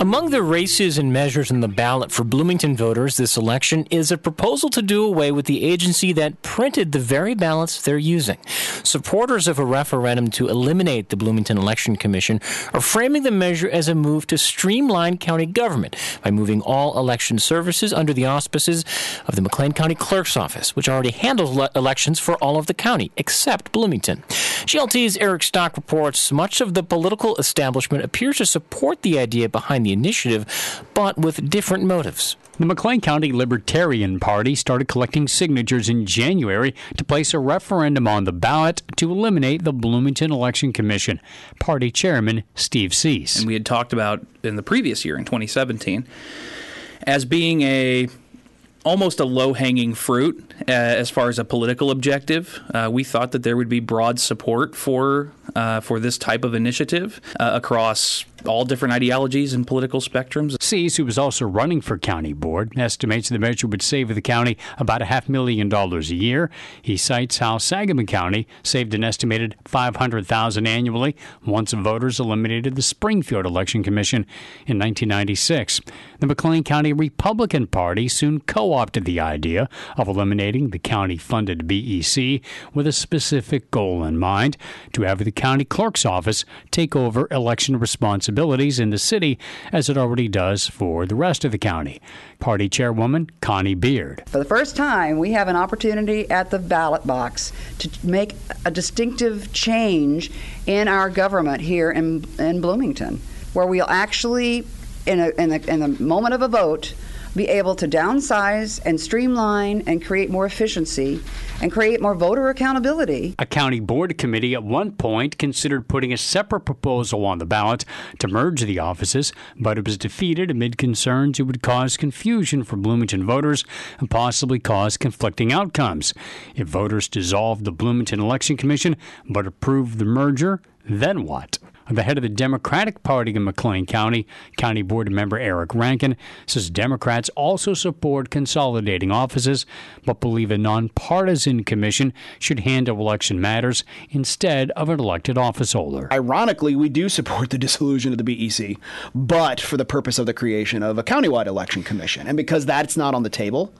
Among the races and measures in the ballot for Bloomington voters this election is a proposal to do away with the agency that printed the very ballots they're using. Supporters of a referendum to eliminate the Bloomington Election Commission are framing the measure as a move to streamline county government by moving all election services under the auspices of the McLean County Clerk's Office, which already handles elections for all of the county, except Bloomington. GLT's Eric Stock reports much of the political establishment appears to support the idea behind the initiative, but with different motives. The McLean County Libertarian Party started collecting signatures in January to place a referendum on the ballot to eliminate the Bloomington Election Commission. Party Chairman Steve Cease. And we had talked about in the previous year, in 2017, as being almost a low-hanging fruit as far as a political objective. We thought that there would be broad support for this type of initiative across all different ideologies and political spectrums. Cease, who was also running for county board, estimates the measure would save the county about $500,000 a year. He cites how Sangamon County saved an estimated $500,000 annually once voters eliminated the Springfield Election Commission in 1996. The McLean County Republican Party soon co-opted the idea of eliminating the county-funded BEC with a specific goal in mind: to have the county clerk's office take over election responsibilities in the city, as it already does for the rest of the county. Party Chairwoman Connie Beard. For the first time, we have an opportunity at the ballot box to make a distinctive change in our government here in Bloomington, where we'll actually, in the moment of a vote, be able to downsize and streamline and create more efficiency and create more voter accountability. A county board committee at one point considered putting a separate proposal on the ballot to merge the offices, but it was defeated amid concerns it would cause confusion for Bloomington voters and possibly cause conflicting outcomes. If voters dissolved the Bloomington Election Commission but approved the merger, then what? The head of the Democratic Party in McLean County, County Board member Eric Rankin, says Democrats also support consolidating offices, but believe a nonpartisan commission should handle election matters instead of an elected officeholder. Ironically, we do support the dissolution of the BEC, but for the purpose of the creation of a countywide election commission. And because that's not on the table,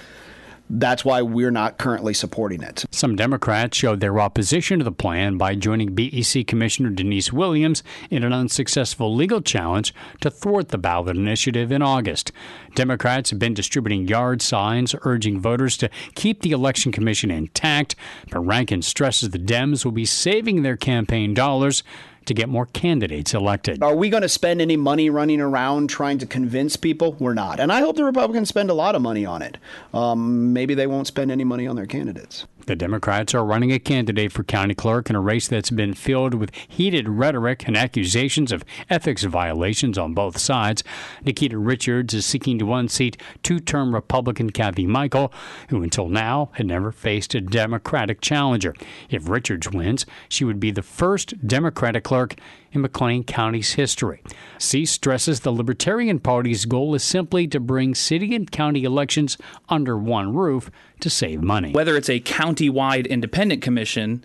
that's why we're not currently supporting it. Some Democrats showed their opposition to the plan by joining BEC Commissioner Denise Williams in an unsuccessful legal challenge to thwart the ballot initiative in August. Democrats have been distributing yard signs urging voters to keep the election commission intact, but Rankin stresses the Dems will be saving their campaign dollars to get more candidates elected. Are we going to spend any money running around trying to convince people? We're not. And I hope the Republicans spend a lot of money on it. Maybe they won't spend any money on their candidates. The Democrats are running a candidate for county clerk in a race that's been filled with heated rhetoric and accusations of ethics violations on both sides. Nikita Richards is seeking to unseat two-term Republican Kathy Michael, who until now had never faced a Democratic challenger. If Richards wins, she would be the first Democratic clerk in McLean County's history. Cease stresses the Libertarian Party's goal is simply to bring city and county elections under one roof to save money. Whether it's a county-wide independent commission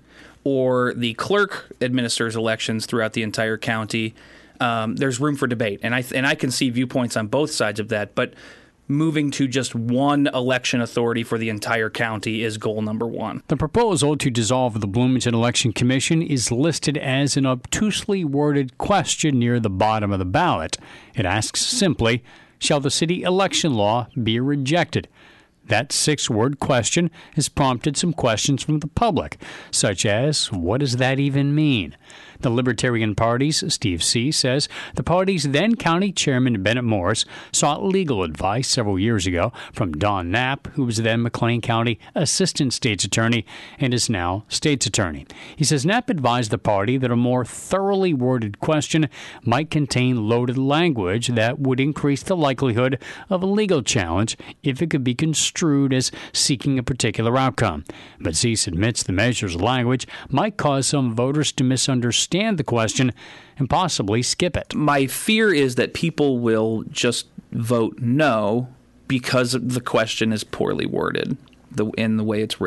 or the clerk administers elections throughout the entire county, there's room for debate. And I can see viewpoints on both sides of that, but moving to just one election authority for the entire county is goal number one. The proposal to dissolve the Bloomington Election Commission is listed as an obtusely worded question near the bottom of the ballot. It asks simply, shall the city election law be rejected? That 6-word question has prompted some questions from the public, such as, what does that even mean? The Libertarian Party's Steve Cease says the party's then county chairman Bennett Morris sought legal advice several years ago from Don Knapp, who was then McLean County Assistant State's Attorney and is now State's Attorney. He says Knapp advised the party that a more thoroughly worded question might contain loaded language that would increase the likelihood of a legal challenge if it could be construed as seeking a particular outcome. But Cease admits the measure's language might cause some voters to misunderstand the question and possibly skip it. My fear is that people will just vote no because the question is poorly worded in the way it's written.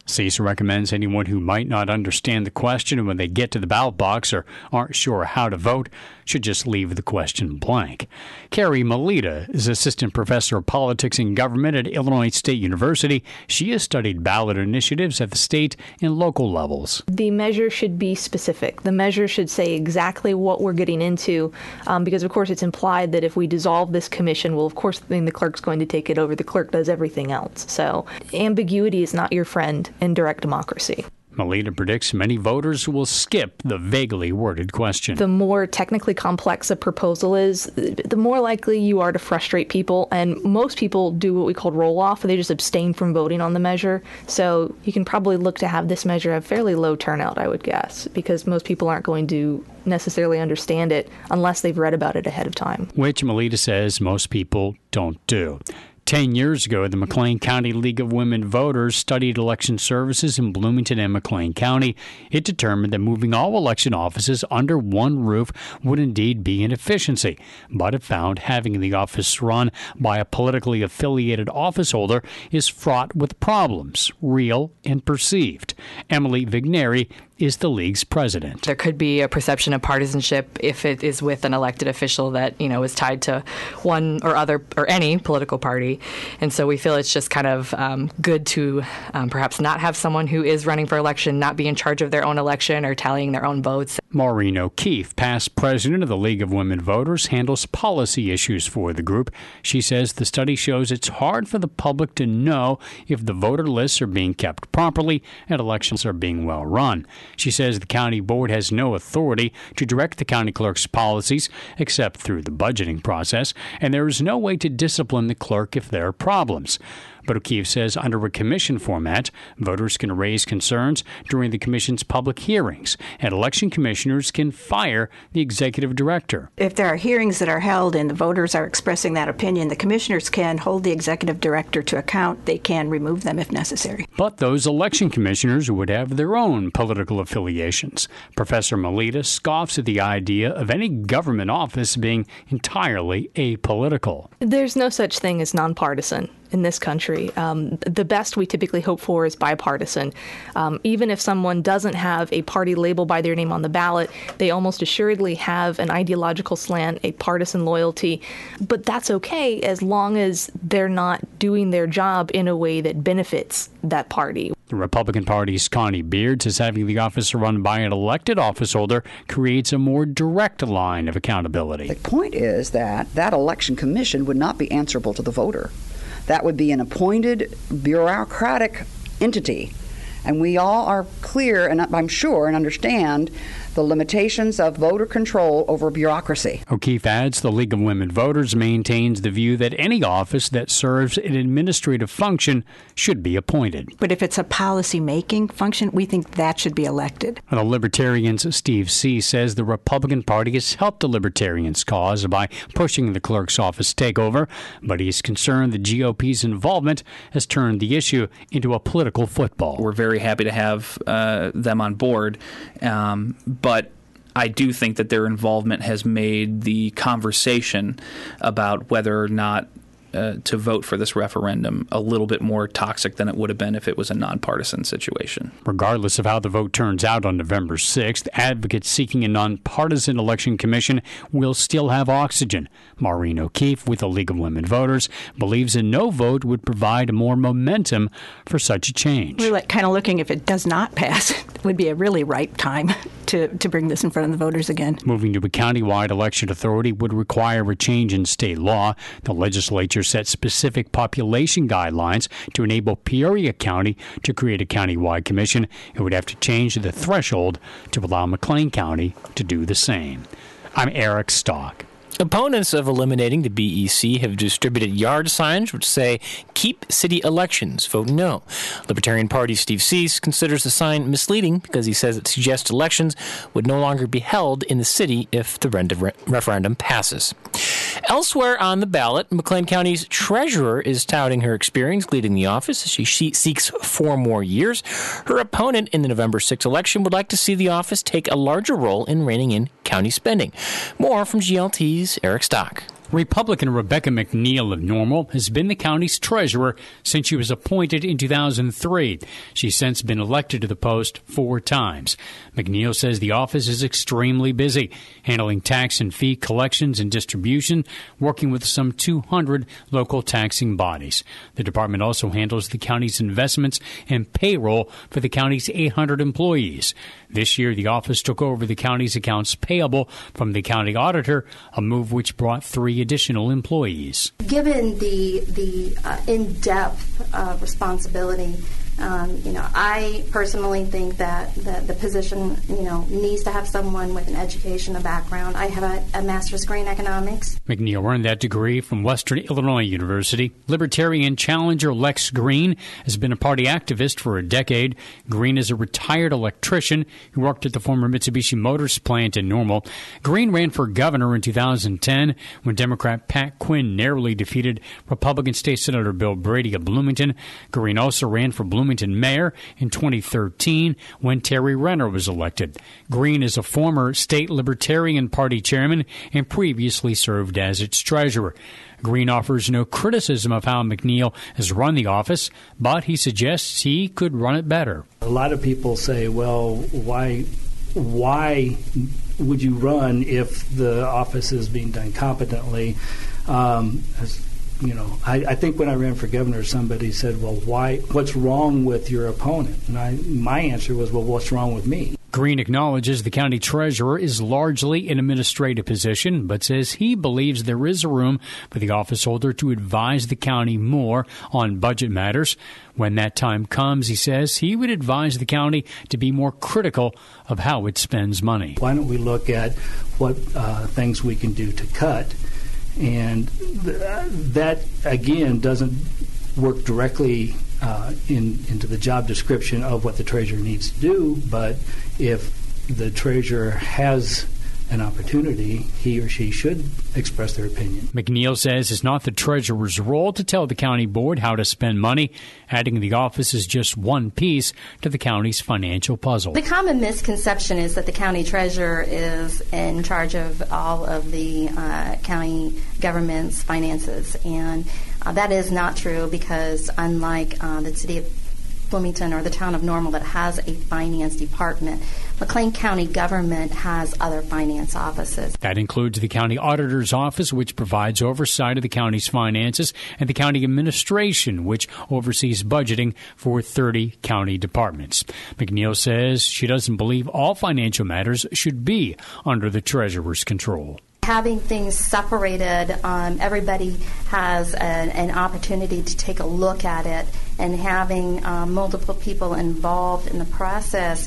CISA recommends anyone who might not understand the question when they get to the ballot box or aren't sure how to vote should just leave the question blank. Carrie Melita is assistant professor of politics and government at Illinois State University. She has studied ballot initiatives at the state and local levels. The measure should be specific. The measure should say exactly what we're getting into, because, of course, it's implied that if we dissolve this commission, well, of course, then the clerk's going to take it over. The clerk does everything else. So ambiguity is not your friend in direct democracy. Melita predicts many voters will skip the vaguely worded question. The more technically complex a proposal is, the more likely you are to frustrate people. And most people do what we call roll-off. They just abstain from voting on the measure. So you can probably look to have this measure have fairly low turnout, I would guess, because most people aren't going to necessarily understand it unless they've read about it ahead of time. Which Melita says most people don't do. 10 years ago, the McLean County League of Women Voters studied election services in Bloomington and McLean County. It determined that moving all election offices under one roof would indeed be an efficiency, but it found having the office run by a politically affiliated office holder is fraught with problems, real and perceived. Emily Vigneri is the league's president. There could be a perception of partisanship if it is with an elected official that, is tied to one or other or any political party. And so we feel it's just kind of good to perhaps not have someone who is running for election not be in charge of their own election or tallying their own votes. Maureen O'Keefe, past president of the League of Women Voters, handles policy issues for the group. She says the study shows it's hard for the public to know if the voter lists are being kept properly and elections are being well run. She says the county board has no authority to direct the county clerk's policies except through the budgeting process, and there is no way to discipline the clerk if there are problems. But O'Keefe says under a commission format, voters can raise concerns during the commission's public hearings, and election commissioners can fire the executive director. If there are hearings that are held and the voters are expressing that opinion, the commissioners can hold the executive director to account. They can remove them if necessary. But those election commissioners would have their own political affiliations. Professor Melita scoffs at the idea of any government office being entirely apolitical. There's no such thing as nonpartisan in this country. The best we typically hope for is bipartisan. Even if someone doesn't have a party label by their name on the ballot, they almost assuredly have an ideological slant, a partisan loyalty. But that's okay as long as they're not doing their job in a way that benefits that party. The Republican Party's Connie Beard says having the office run by an elected office holder creates a more direct line of accountability. The point is that election commission would not be answerable to the voter. That would be an appointed bureaucratic entity. And we all are clear, and I'm sure, and understand the limitations of voter control over bureaucracy. O'Keefe adds the League of Women Voters maintains the view that any office that serves an administrative function should be appointed. But if it's a policy-making function, we think that should be elected. The Libertarians' Steve C. says the Republican Party has helped the Libertarians' cause by pushing the clerk's office takeover, but he's concerned the GOP's involvement has turned the issue into a political football. We're very happy to have them on board, but I do think that their involvement has made the conversation about whether or not to vote for this referendum a little bit more toxic than it would have been if it was a nonpartisan situation. Regardless of how the vote turns out on November 6th, advocates seeking a nonpartisan election commission will still have oxygen. Maureen O'Keefe with the League of Women Voters believes a no vote would provide more momentum for such a change. We're kind of looking if it does not pass, it would be a really ripe time to bring this in front of the voters again. Moving to a countywide election authority would require a change in state law. The legislature set specific population guidelines to enable Peoria County to create a countywide commission. It would have to change the threshold to allow McLean County to do the same. I'm Eric Stock. Opponents of eliminating the BEC have distributed yard signs which say, "Keep city elections, vote no." Libertarian Party Steve Cease considers the sign misleading because he says it suggests elections would no longer be held in the city if the referendum passes. Elsewhere on the ballot, McLean County's treasurer is touting her experience leading the office as she seeks 4 more years. Her opponent in the November 6th election would like to see the office take a larger role in reining in county spending. More from GLT's Eric Stock. Republican Rebecca McNeil of Normal has been the county's treasurer since she was appointed in 2003. She's since been elected to the post 4 times. McNeil says the office is extremely busy, handling tax and fee collections and distribution, working with some 200 local taxing bodies. The department also handles the county's investments and payroll for the county's 800 employees. This year, the office took over the county's accounts payable from the county auditor, a move which brought 3 additional employees. Given the in-depth responsibility, I personally think that the position, needs to have someone with an education, a background. I have a master's degree in economics. McNeil earned that degree from Western Illinois University. Libertarian challenger Lex Green has been a party activist for a decade. Green is a retired electrician who worked at the former Mitsubishi Motors plant in Normal. Green ran for governor in 2010 when Democrat Pat Quinn narrowly defeated Republican State Senator Bill Brady of Bloomington. Green also ran for Bloomington mayor in 2013 when Terry Renner was elected. Green is a former state Libertarian Party chairman and previously served as its treasurer. Green offers no criticism of how McNeil has run the office, but he suggests he could run it better. A lot of people say, well, why would you run if the office is being done competently? I think when I ran for governor, somebody said, well, what's wrong with your opponent? And my answer was, well, what's wrong with me? Green acknowledges the county treasurer is largely an administrative position, but says he believes there is a room for the office holder to advise the county more on budget matters. When that time comes, he says he would advise the county to be more critical of how it spends money. Why don't we look at what things we can do to cut? And that, again, doesn't work directly into the job description of what the treasurer needs to do, but if the treasurer has an opportunity, he or she should express their opinion. McNeil says it's not the treasurer's role to tell the county board how to spend money, adding the office is just one piece to the county's financial puzzle. The common misconception is that the county treasurer is in charge of all of the county government's finances, and that is not true because unlike the city of Bloomington or the town of Normal that has a finance department, McLean County government has other finance offices. That includes the county auditor's office, which provides oversight of the county's finances, and the county administration, which oversees budgeting for 30 county departments. McNeil says she doesn't believe all financial matters should be under the treasurer's control. Having things separated, everybody has an opportunity to take a look at it, and having multiple people involved in the process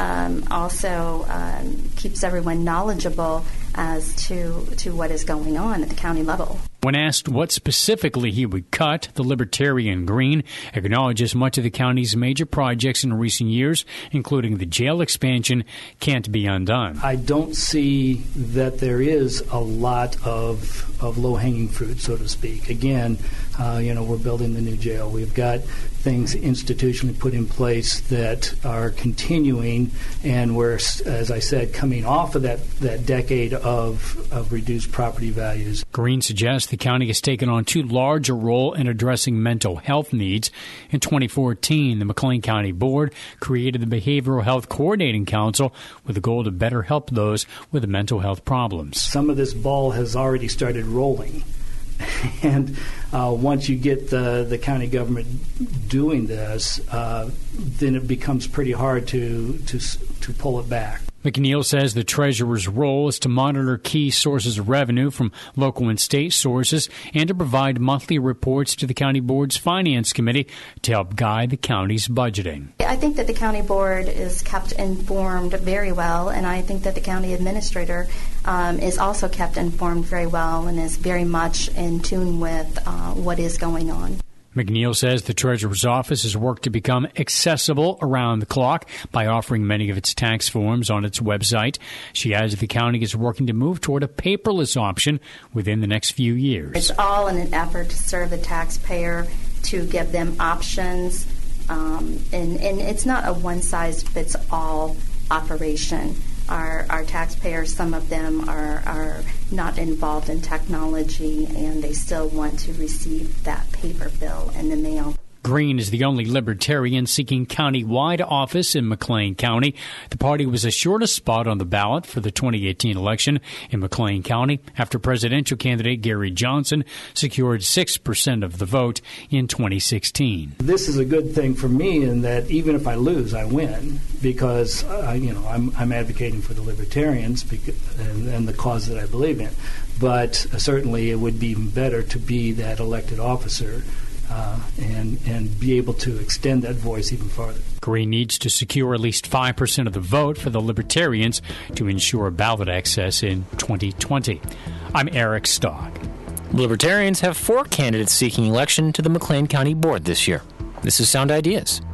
also keeps everyone knowledgeable as to what is going on at the county level. When asked what specifically he would cut, the Libertarian Green acknowledges much of the county's major projects in recent years, including the jail expansion, can't be undone. I don't see that there is a lot of low-hanging fruit, so to speak. Again, we're building the new jail. We've got things institutionally put in place that are continuing, and we're, as I said, coming off of that decade of reduced property values. Green suggests the county has taken on too large a role in addressing mental health needs. In 2014, the McLean County Board created the Behavioral Health Coordinating Council with the goal to better help those with mental health problems. Some of this ball has already started rolling. And once you get the county government doing this, then it becomes pretty hard to pull it back. McNeil says the treasurer's role is to monitor key sources of revenue from local and state sources and to provide monthly reports to the county board's finance committee to help guide the county's budgeting. I think that the county board is kept informed very well, and I think that the county administrator is also kept informed very well and is very much in tune with what is going on. McNeil says the treasurer's office has worked to become accessible around the clock by offering many of its tax forms on its website. She adds the county is working to move toward a paperless option within the next few years. It's all in an effort to serve the taxpayer, to give them options, and it's not a one-size-fits-all operation. our taxpayers. Some of them are not involved in technology, and they still want to receive that paper bill in the mail. Green is the only Libertarian seeking county-wide office in McLean County. The party was assured a spot on the ballot for the 2018 election in McLean County after presidential candidate Gary Johnson secured 6% of the vote in 2016. This is a good thing for me in that even if I lose, I win, because I'm advocating for the Libertarians and the cause that I believe in. But certainly it would be even better to be that elected officer and be able to extend that voice even farther. Green needs to secure at least 5% of the vote for the Libertarians to ensure ballot access in 2020. I'm Eric Stock. Libertarians have 4 candidates seeking election to the McLean County Board this year. This is Sound Ideas.